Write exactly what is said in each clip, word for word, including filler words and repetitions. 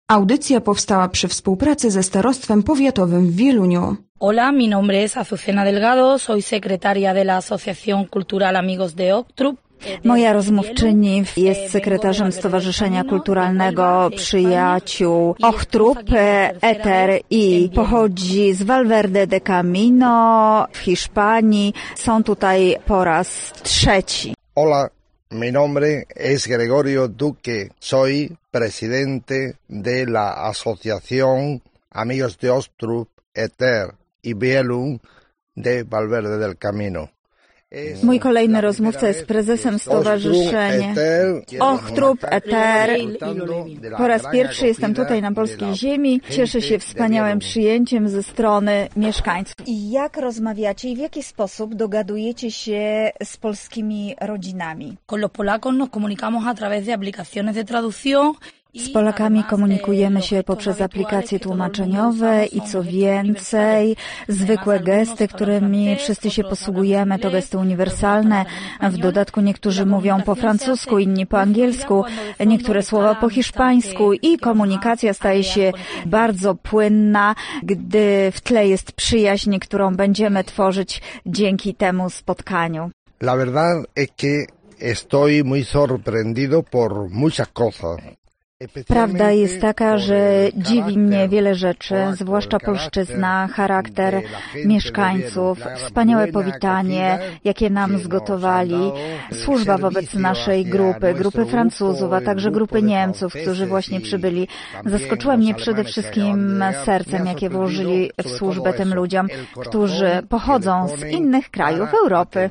Audycja powstała przy współpracy ze Starostwem Powiatowym w Wieluniu. Hola, mi nombre es Azucena Delgado, soy secretaria de la Asociación Cultural Amigos de Ochtrup. Moja rozmówczyni jest sekretarzem Stowarzyszenia Kulturalnego Przyjaciół Ochtrup, Eter i pochodzi z Valverde de Camino w Hiszpanii. Są tutaj po raz trzeci. Hola, mi nombre es Gregorio Duque. Soy presidente de la Asociación Amigos de Ochtrup, Eter y Wielun de Valverde del Camino. Mój kolejny rozmówca jest prezesem stowarzyszenia Ochtrup, Eter. Po raz pierwszy jestem tutaj na polskiej ziemi. Cieszę się wspaniałym przyjęciem ze strony mieszkańców. I jak rozmawiacie i w jaki sposób dogadujecie się z polskimi rodzinami? Con los polacos nos comunicamos a través de aplicaciones de traducción. Z Polakami komunikujemy się poprzez aplikacje tłumaczeniowe i co więcej, zwykłe gesty, którymi wszyscy się posługujemy, to gesty uniwersalne. W dodatku niektórzy mówią po francusku, inni po angielsku, niektóre słowa po hiszpańsku i komunikacja staje się bardzo płynna, gdy w tle jest przyjaźń, którą będziemy tworzyć dzięki temu spotkaniu. La verdad es que estoy muy sorprendido por muchas cosas. Prawda jest taka, że dziwi mnie wiele rzeczy, zwłaszcza polszczyzna, charakter mieszkańców, wspaniałe powitanie, jakie nam zgotowali, służba wobec naszej grupy, grupy Francuzów, a także grupy Niemców, którzy właśnie przybyli. Zaskoczyła mnie przede wszystkim sercem, jakie włożyli w służbę tym ludziom, którzy pochodzą z innych krajów Europy.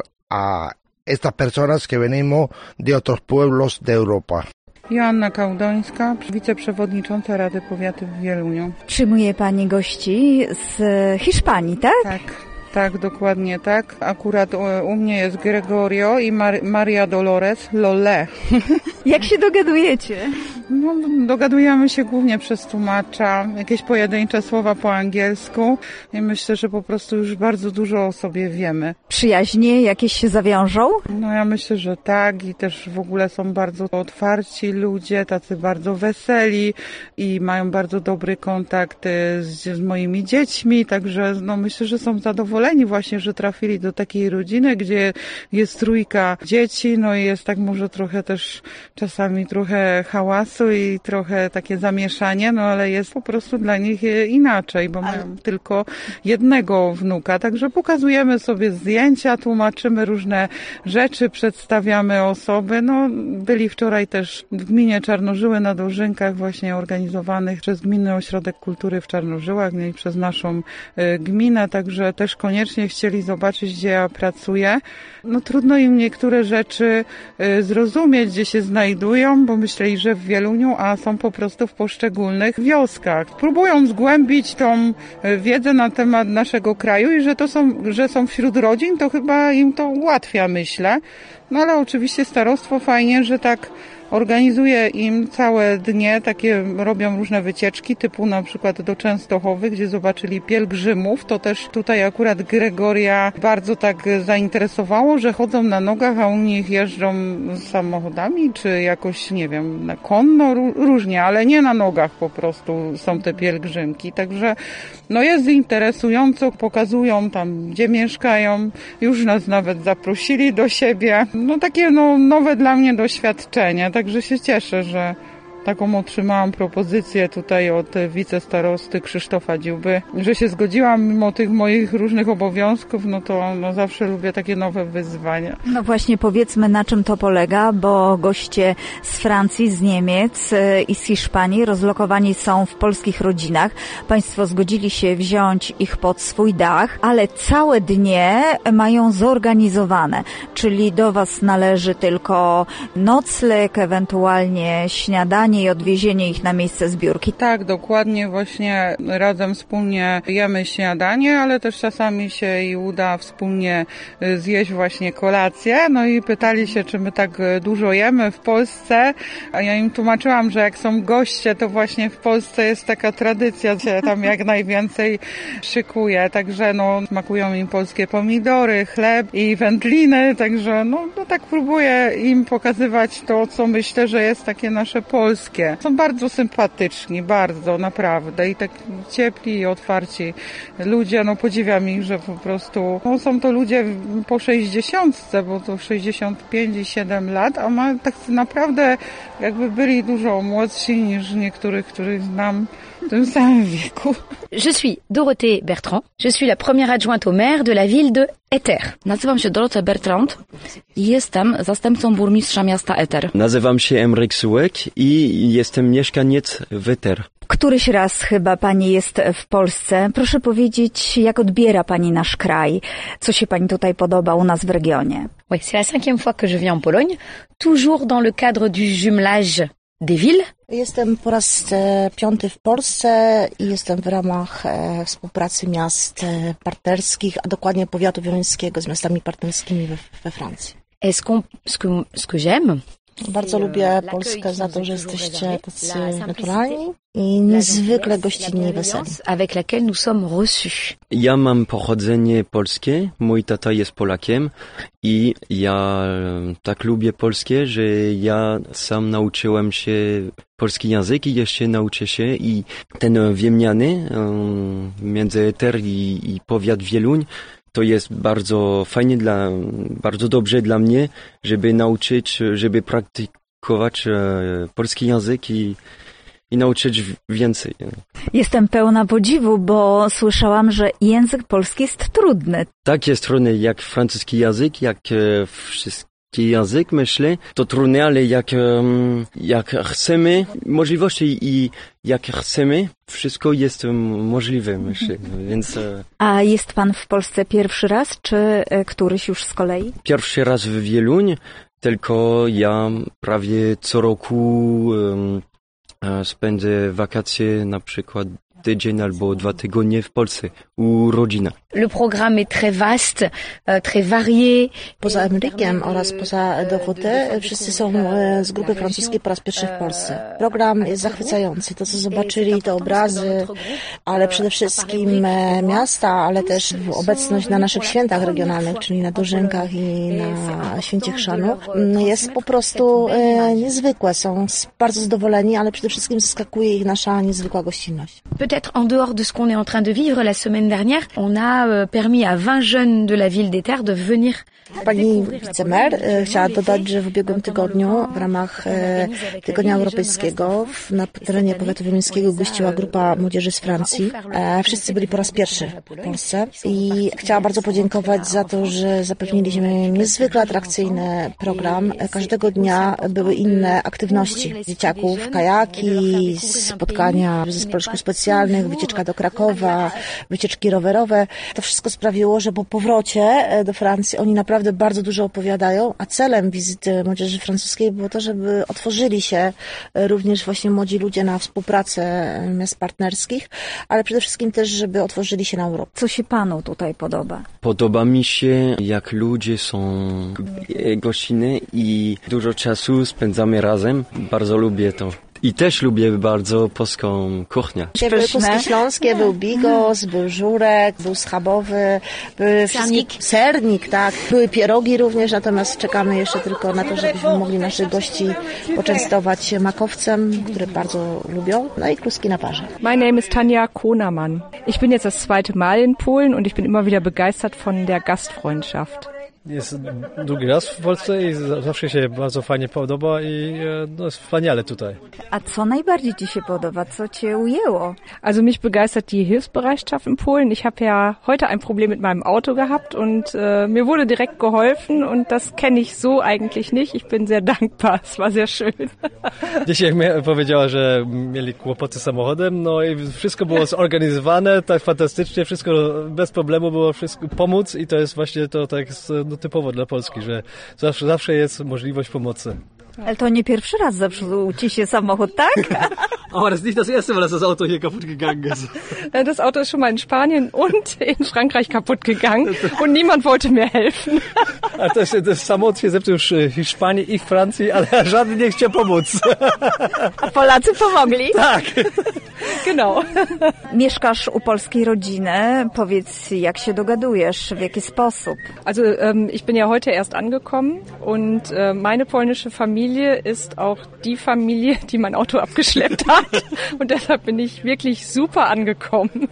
Estas personas que venimos de otros pueblos de Europa. Joanna Kałdońska, wiceprzewodnicząca Rady Powiatu w Wieluniu. Przyjmuje Pani gości z Hiszpanii, tak? Tak, tak, dokładnie tak. Akurat u, u mnie jest Gregorio i Mar- Maria Dolores Lole. Jak się dogadujecie? No, dogadujemy się głównie przez tłumacza, jakieś pojedyncze słowa po angielsku i myślę, że po prostu już bardzo dużo o sobie wiemy. Przyjaźnie jakieś się zawiążą? No ja myślę, że tak i też w ogóle są bardzo otwarci ludzie, tacy bardzo weseli i mają bardzo dobry kontakt z, z moimi dziećmi, także no myślę, że są zadowoleni właśnie, że trafili do takiej rodziny, gdzie jest trójka dzieci, no i jest tak może trochę też czasami trochę hałasu i trochę takie zamieszanie, no ale jest po prostu dla nich inaczej, bo mają tylko jednego wnuka, także pokazujemy sobie zdjęcia, tłumaczymy różne rzeczy, przedstawiamy osoby. No byli wczoraj też w gminie Czarnożyły na dożynkach właśnie organizowanych przez Gminny Ośrodek Kultury w Czarnożyłach, no i przez naszą gminę, także też koniecznie chcieli zobaczyć, gdzie ja pracuję. No trudno im niektóre rzeczy zrozumieć, gdzie się znajdują, bo myśleli, że w Wieluniu, a są po prostu w poszczególnych wioskach. Próbują zgłębić tą wiedzę na temat naszego kraju i że to są, że są wśród rodzin, to chyba im to ułatwia, myślę. No ale oczywiście starostwo fajnie, że tak organizuje im całe dnie, takie robią różne wycieczki, typu na przykład do Częstochowy, gdzie zobaczyli pielgrzymów. To też tutaj akurat Gregoria bardzo tak zainteresowało, że chodzą na nogach, a u nich jeżdżą samochodami, czy jakoś, nie wiem, na konno, różnie, ale nie na nogach po prostu są te pielgrzymki. Także no jest interesująco, pokazują tam, gdzie mieszkają, już nas nawet zaprosili do siebie. No takie no nowe dla mnie doświadczenie. Także się cieszę, że taką otrzymałam propozycję tutaj od wicestarosty Krzysztofa Dziuby, że się zgodziłam mimo tych moich różnych obowiązków, no to no zawsze lubię takie nowe wyzwania. No właśnie powiedzmy, na czym to polega, bo goście z Francji, z Niemiec i z Hiszpanii rozlokowani są w polskich rodzinach. Państwo zgodzili się wziąć ich pod swój dach, ale całe dnie mają zorganizowane, czyli do Was należy tylko nocleg, ewentualnie śniadanie i odwiezienie ich na miejsce zbiórki. Tak, dokładnie, właśnie razem wspólnie jemy śniadanie, ale też czasami się i uda wspólnie zjeść właśnie kolację. No i pytali się, czy my tak dużo jemy w Polsce, a ja im tłumaczyłam, że jak są goście, to właśnie w Polsce jest taka tradycja, się tam jak najwięcej szykuje, także no smakują im polskie pomidory, chleb i wędliny, także no, no tak próbuję im pokazywać to, co myślę, że jest takie nasze polskie. polskie. Są bardzo sympatyczni, bardzo, naprawdę. I tak ciepli i otwarci ludzie. No podziwiam ich, że po prostu no, są to ludzie po sześćdziesiątce, bo to sześćdziesiąt pięć i siedem lat, a ma tak naprawdę jakby byli dużo młodsi niż niektórych, których znam w tym samym wieku. Je suis Dorothée Bertrand. Je suis la première adjointe au maire de la ville de Eter. Nazywam się Dorothée Bertrand i jestem zastępcą burmistrza miasta Eter. Nazywam się Emryk Sułek i jestem mieszkaniec w Eter. Któryś raz chyba pani jest w Polsce. Proszę powiedzieć, jak odbiera pani nasz kraj? Co się pani tutaj podoba u nas w regionie? Oui, c'est la cinquième fois que je viens en Pologne, toujours dans le cadre du jumelage des villes. Jestem po raz e, piąty w Polsce i jestem w ramach e, współpracy miast e, partnerskich, a dokładnie powiatu wieluńskiego z miastami partnerskimi we, we Francji. Est-ce qu'on, ce que, ce que j'aime, Bardzo lubię Polskę za to, że jesteście tacy naturalni i niezwykle gościnni i weseli. avec laquelle nous sommes reçus. Ja mam pochodzenie polskie, mój tata jest Polakiem i ja tak lubię polskie, że ja sam nauczyłem się polski język i jeszcze nauczę się i ten wymiany między Eter i, i powiat Wieluń to jest bardzo fajnie, dla, bardzo dobrze dla mnie, żeby nauczyć, żeby praktykować e, polski język i, i nauczyć więcej. Jestem pełna podziwu, bo słyszałam, że język polski jest trudny. Tak, jest trudny jak francuski język, jak e, wszystkie język, myślę, to trudne, ale jak, jak chcemy możliwości i jak chcemy, wszystko jest możliwe, myślę, więc... A jest pan w Polsce pierwszy raz, czy któryś już z kolei? Pierwszy raz w Wieluń, tylko ja prawie co roku um, spędzę wakacje, na przykład tydzień albo dwa tygodnie w Polsce u rodziny. Le programme est très vaste, très varié. Poza Emrykiem oraz poza Dorothée wszyscy są z grupy francuskiej po raz pierwszy w Polsce. Program jest zachwycający. To, co zobaczyli, te obrazy, ale przede wszystkim miasta, ale też obecność na naszych świętach regionalnych, czyli na Dożynkach i na Święcie Chrzanu, jest po prostu niezwykłe. Są bardzo zadowoleni, ale przede wszystkim zaskakuje ich nasza niezwykła gościnność. Peut-être en dehors de ce qu'on est en train de vivre la semaine dernière, on a permis à vingt jeunes de la ville d'Eter de venir. Pani wicemer chciała dodać, że w ubiegłym tygodniu w ramach Tygodnia Europejskiego na terenie powiatu wieluńskiego gościła grupa młodzieży z Francji. Wszyscy byli po raz pierwszy w Polsce i chciała bardzo podziękować za to, że zapewniliśmy niezwykle atrakcyjny program. Każdego dnia były inne aktywności dzieciaków, kajaki, spotkania w zespole szkół specjalnych, wycieczka do Krakowa, wycieczki rowerowe. To wszystko sprawiło, że po powrocie do Francji oni naprawdę bardzo dużo opowiadają, a celem wizyty młodzieży francuskiej było to, żeby otworzyli się również właśnie młodzi ludzie na współpracę miast partnerskich, ale przede wszystkim też, żeby otworzyli się na Europę. Co się panu tutaj podoba? Podoba mi się, jak ludzie są gościnni i dużo czasu spędzamy razem. Bardzo lubię to. I też lubię bardzo polską kuchnię. Były puski śląskie, był bigos, był żurek, był schabowy, były sernik. sernik, tak. Były pierogi również, natomiast czekamy jeszcze tylko na to, żebyśmy mogli naszych gości poczęstować makowcem, który bardzo lubią, no i kluski na parze. Mein Name ist Tanja Konermann. Ich bin jetzt das zweite Mal in Polen und ich bin immer wieder begeistert von der Gastfreundschaft. Jest drugi raz w Polsce i zawsze się bardzo fajnie podoba i no, jest wspaniale tutaj. A co najbardziej ci się podoba? Co cię ujęło? Also mich begeistert die Hilfsbereitschaft in Polen. Ich habe ja heute ein Problem mit meinem Auto gehabt und äh, mir wurde direkt geholfen und das kenne ich so eigentlich nicht. Ich bin sehr dankbar. Es war sehr schön. Dzisiaj powiedziała, że mieli kłopoty z samochodem, no i wszystko było zorganizowane, tak fantastycznie, wszystko bez problemu było wszystko pomóc i to jest właśnie to tak jest no, typowo dla Polski, że zawsze, zawsze jest możliwość pomocy. Ale to nie pierwszy raz zepsuł ci się samochód, tak? Aber das ist nicht das erste Mal, dass das Auto hier kaputt gegangen ist. Das Auto ist schon mal in Spanien und in Frankreich kaputt gegangen und niemand wollte mir helfen. A to się, to samochód się zepsuł już w Hiszpanii i w Francji, ale żaden nie chciał pomóc. A Polacy pomogli? Tak. Genau. Mieszkasz u polskiej rodziny. Powiedz, jak się dogadujesz, w jaki sposób? Also ähm, ich bin ja heute erst angekommen und äh, meine polnische Familie ist auch die Familie, die mein Auto abgeschleppt hat. Und deshalb bin ich wirklich super angekommen.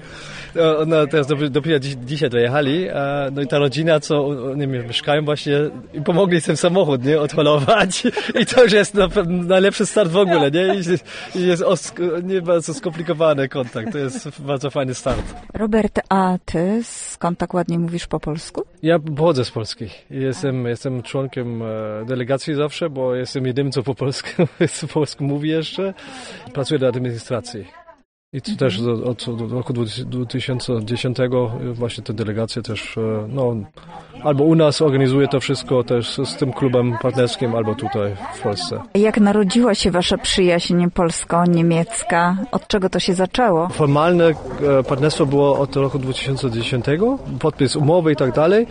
No teraz dopiero dziś, dzisiaj dojechali, no i ta rodzina, co nie wiem, mieszkają właśnie i pomogli ten samochód, nie, odholować i to już jest najlepszy start w ogóle, nie, i jest osk- nie bardzo skomplikowany kontakt, to jest bardzo fajny start. Robert, a ty skąd tak ładnie mówisz po polsku? Ja pochodzę z Polski i jestem, jestem członkiem delegacji zawsze, bo jestem jedynym, co po polsku, po polsku mówi jeszcze, pracuję do administracji. I to też od, od, od roku dwa tysiące dziesiątego właśnie te delegacje też, no, albo u nas organizuje to wszystko też z tym klubem partnerskim, albo tutaj w Polsce. Jak narodziła się wasza przyjaźń polsko-niemiecka? Od czego to się zaczęło? Formalne partnerstwo było od roku dwa tysiące dziesiątego, podpis umowy i tak dalej.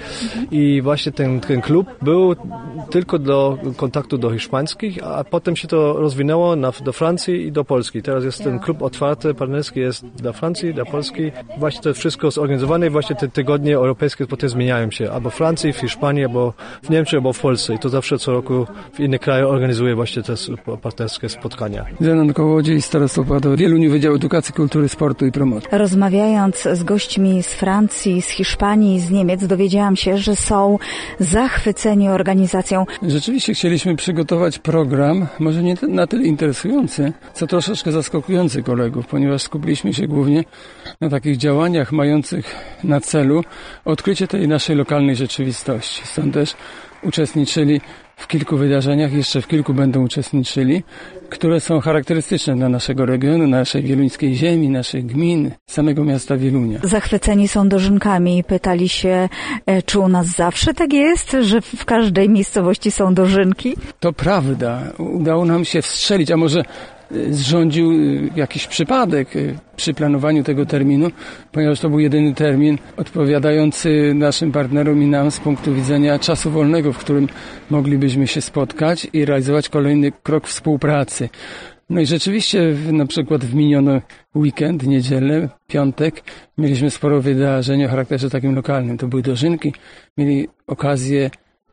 I właśnie ten, ten klub był tylko do kontaktu do hiszpańskich, a potem się to rozwinęło na, do Francji i do Polski. Teraz jest ten klub otwarty, partnerski jest dla Francji, dla Polski. Właśnie to wszystko zorganizowane i właśnie te tygodnie europejskie potem zmieniają się. Albo w Francji, w Hiszpanii, albo w Niemczech, albo w Polsce. I to zawsze co roku w innych krajach organizuje właśnie te partnerskie spotkania. Zenon Kołodziej, Starostwo Powiatowe, Wieluń, Wydział Edukacji, Kultury, Sportu i Promocji. Rozmawiając z gośćmi z Francji, z Hiszpanii, z Niemiec, dowiedziałam się, że są zachwyceni organizacją. Rzeczywiście chcieliśmy przygotować program, może nie na tyle interesujący, co troszeczkę zaskakujący kolegów, ponieważ skupiliśmy się głównie na takich działaniach mających na celu odkrycie tej naszej lokalnej rzeczywistości. Stąd też uczestniczyli w kilku wydarzeniach, jeszcze w kilku będą uczestniczyli, które są charakterystyczne dla naszego regionu, naszej wieluńskiej ziemi, naszej gminy, samego miasta Wielunia. Zachwyceni są dożynkami. Pytali się, czy u nas zawsze tak jest, że w każdej miejscowości są dożynki? To prawda. Udało nam się wstrzelić, a może zrządził jakiś przypadek przy planowaniu tego terminu, ponieważ to był jedyny termin odpowiadający naszym partnerom i nam z punktu widzenia czasu wolnego, w którym moglibyśmy się spotkać i realizować kolejny krok współpracy. No i rzeczywiście na przykład w miniony weekend, niedzielę, piątek mieliśmy sporo wydarzeń o charakterze takim lokalnym. To były dożynki, mieli okazję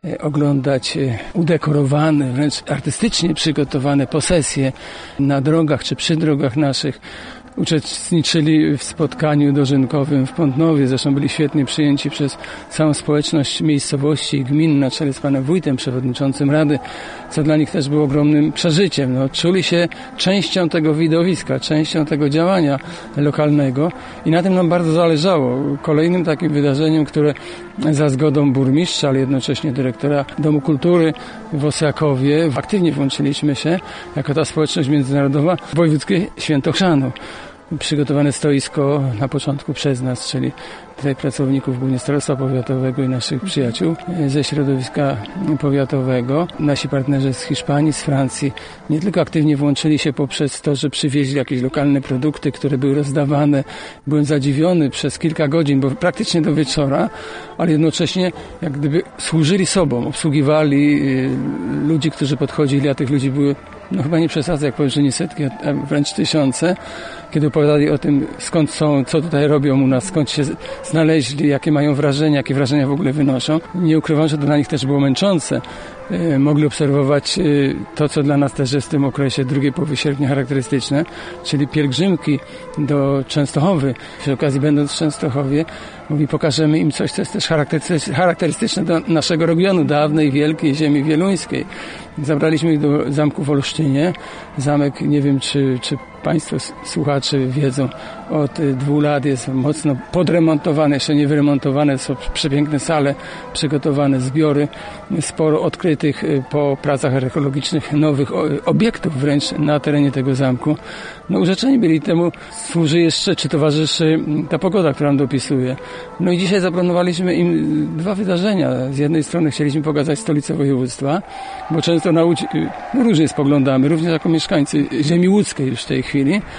oglądać udekorowane, wręcz artystycznie przygotowane posesje na drogach czy przy drogach naszych. Uczestniczyli w spotkaniu dożynkowym w Pątnowie, zresztą byli świetnie przyjęci przez całą społeczność miejscowości i gmin na czele z panem wójtem, przewodniczącym Rady, co dla nich też było ogromnym przeżyciem. No, czuli się częścią tego widowiska, częścią tego działania lokalnego i na tym nam bardzo zależało. Kolejnym takim wydarzeniem, które za zgodą burmistrza, ale jednocześnie dyrektora Domu Kultury w Osjakowie aktywnie włączyliśmy się jako ta społeczność międzynarodowa w wojewódzkie Święto Chrzanu. Przygotowane stoisko na początku przez nas, czyli tutaj pracowników głównie Starostwa Powiatowego i naszych przyjaciół ze środowiska powiatowego. Nasi partnerzy z Hiszpanii, z Francji nie tylko aktywnie włączyli się poprzez to, że przywieźli jakieś lokalne produkty, które były rozdawane. Byłem zadziwiony przez kilka godzin, bo praktycznie do wieczora, ale jednocześnie jak gdyby służyli sobą, obsługiwali ludzi, którzy podchodzili, a tych ludzi były, no chyba nie przesadzę, jak powiem, że nie setki, a wręcz tysiące, kiedy opowiadali o tym, skąd są, co tutaj robią u nas, skąd się znaleźli, jakie mają wrażenia, jakie wrażenia w ogóle wynoszą. Nie ukrywam, że to dla nich też było męczące. Mogli obserwować to, co dla nas też jest w tym okresie drugiej połowy sierpnia charakterystyczne, czyli pielgrzymki do Częstochowy. Przy okazji, będąc w Częstochowie, mówi, pokażemy im coś, co jest też charakterystyczne do naszego regionu, dawnej, wielkiej ziemi wieluńskiej. Zabraliśmy ich do zamku w Olsztynie. Zamek, nie wiem, czy, czy Państwo słuchacze wiedzą, od dwóch lat jest mocno podremontowany, jeszcze nie wyremontowane, są przepiękne sale, przygotowane zbiory, sporo odkrytych po pracach archeologicznych nowych obiektów wręcz na terenie tego zamku. No urzeczeni byli temu, służy jeszcze, czy towarzyszy ta pogoda, która nam dopisuje. No i dzisiaj zaplanowaliśmy im dwa wydarzenia. Z jednej strony chcieliśmy pokazać stolicę województwa, bo często na Łódź no, różnie spoglądamy, również jako mieszkańcy ziemi łódzkiej już w tej chwili.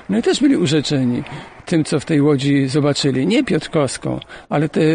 No i też byli urzeczeni tym, co w tej Łodzi zobaczyli. Nie piotrkowską, ale te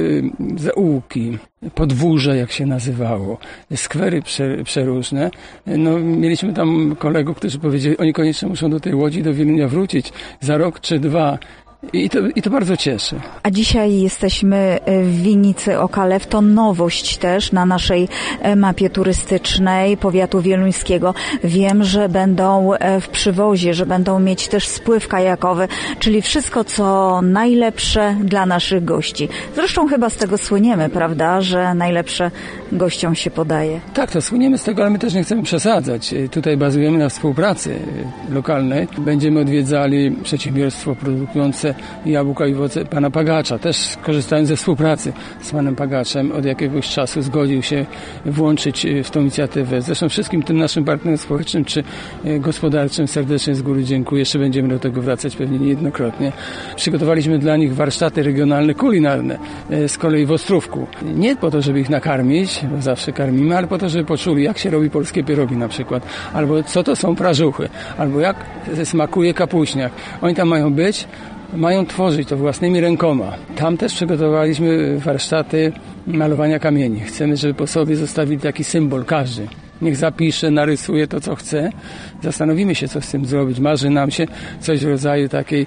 zaułki, podwórze, jak się nazywało, skwery przeróżne. No, mieliśmy tam kolegów, którzy powiedzieli, oni koniecznie muszą do tej Łodzi, do Wielunia wrócić za rok czy dwa. I to, I to bardzo cieszy. A dzisiaj jesteśmy w Winicy Okalew. To nowość też na naszej mapie turystycznej powiatu wieluńskiego. Wiem, że będą w przywozie, że będą mieć też spływ kajakowy, czyli wszystko, co najlepsze dla naszych gości. Zresztą chyba z tego słyniemy, prawda, że najlepsze gościom się podaje. Tak, to słyniemy z tego, ale my też nie chcemy przesadzać. Tutaj bazujemy na współpracy lokalnej. Będziemy odwiedzali przedsiębiorstwo produkujące jabłka i owoce pana Pagacza. Też korzystając ze współpracy z panem Pagaczem, od jakiegoś czasu zgodził się włączyć w tą inicjatywę. Zresztą wszystkim tym naszym partnerom społecznym czy gospodarczym serdecznie z góry dziękuję. Jeszcze będziemy do tego wracać pewnie niejednokrotnie. Przygotowaliśmy dla nich warsztaty regionalne, kulinarne, z kolei w Ostrówku. Nie po to, żeby ich nakarmić, bo zawsze karmimy, ale po to, żeby poczuli, jak się robi polskie pierogi na przykład, albo co to są prażuchy, albo jak smakuje kapuśniak. Oni tam mają być, mają tworzyć to własnymi rękoma. Tam też przygotowaliśmy warsztaty malowania kamieni. Chcemy, żeby po sobie zostawili taki symbol każdy. Niech zapisze, narysuje to, co chce. Zastanowimy się, co z tym zrobić. Marzy nam się coś w rodzaju takiej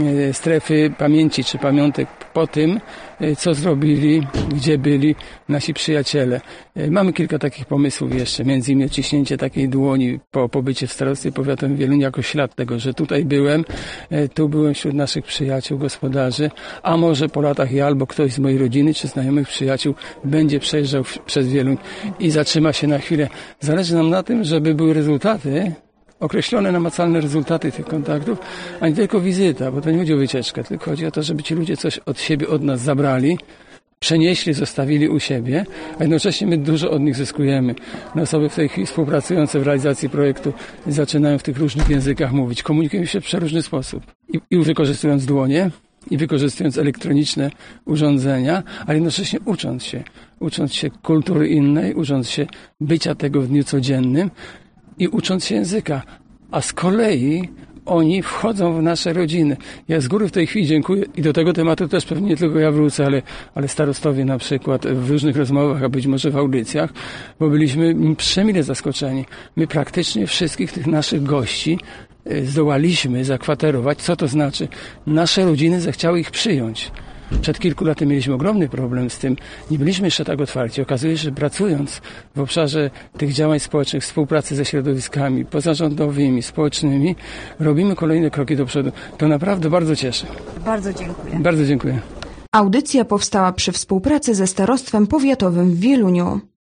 strefy pamięci czy pamiątek po tym, co zrobili, gdzie byli nasi przyjaciele. Mamy kilka takich pomysłów jeszcze, między innymi odciśnięcie takiej dłoni po pobycie w starostwie powiatowym Wielunia jako ślad tego, że tutaj byłem, tu byłem wśród naszych przyjaciół, gospodarzy, a może po latach ja albo ktoś z mojej rodziny czy znajomych przyjaciół będzie przejeżdżał przez Wieluń i zatrzyma się na chwilę. Zależy nam na tym, żeby były rezultaty, określone, namacalne rezultaty tych kontaktów, a nie tylko wizyta, bo to nie chodzi o wycieczkę, tylko chodzi o to, żeby ci ludzie coś od siebie, od nas zabrali, przenieśli, zostawili u siebie, a jednocześnie my dużo od nich zyskujemy. No, osoby w tej chwili współpracujące w realizacji projektu zaczynają w tych różnych językach mówić, komunikują się w przeróżny sposób i, i wykorzystując dłonie, i wykorzystując elektroniczne urządzenia, ale jednocześnie ucząc się, ucząc się kultury innej, ucząc się bycia tego w dniu codziennym i ucząc się języka. A z kolei oni wchodzą w nasze rodziny. Ja z góry w tej chwili dziękuję i do tego tematu też pewnie nie tylko ja wrócę, ale, ale starostowie na przykład w różnych rozmowach, a być może w audycjach, bo byliśmy przemile zaskoczeni. My praktycznie wszystkich tych naszych gości zdołaliśmy zakwaterować. Co to znaczy? Nasze rodziny zechciały ich przyjąć. Przed kilku laty mieliśmy ogromny problem z tym. Nie byliśmy jeszcze tak otwarci. Okazuje się, że pracując w obszarze tych działań społecznych, współpracy ze środowiskami pozarządowymi, społecznymi, robimy kolejne kroki do przodu. To naprawdę bardzo cieszy. Bardzo dziękuję. Bardzo dziękuję. Audycja powstała przy współpracy ze Starostwem Powiatowym w Wieluniu.